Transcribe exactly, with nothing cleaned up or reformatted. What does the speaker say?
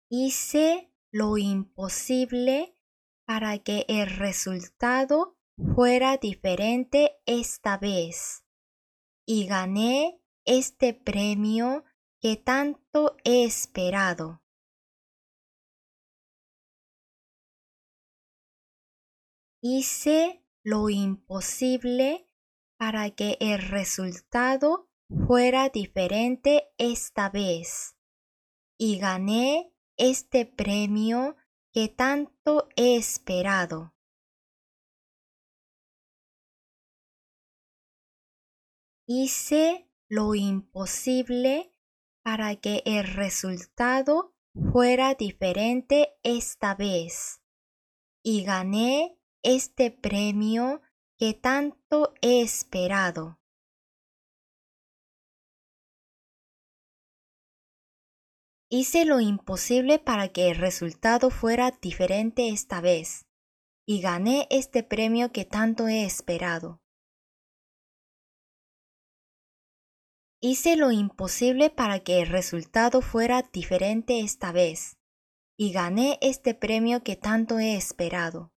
Hice lo imposible para que el resultado fuera diferente esta vez y gané este premio que tanto he esperado. Hice lo imposible para que el resultado fuera diferente esta vez y gané este premio que tanto he esperado. Hice lo imposible para que el resultado fuera diferente esta vez y gané este premio que tanto he esperado. Hice lo imposible para que el resultado fuera diferente esta vez y gané este premio que tanto he esperado. Hice lo imposible para que el resultado fuera diferente esta vez y gané este premio que tanto he esperado.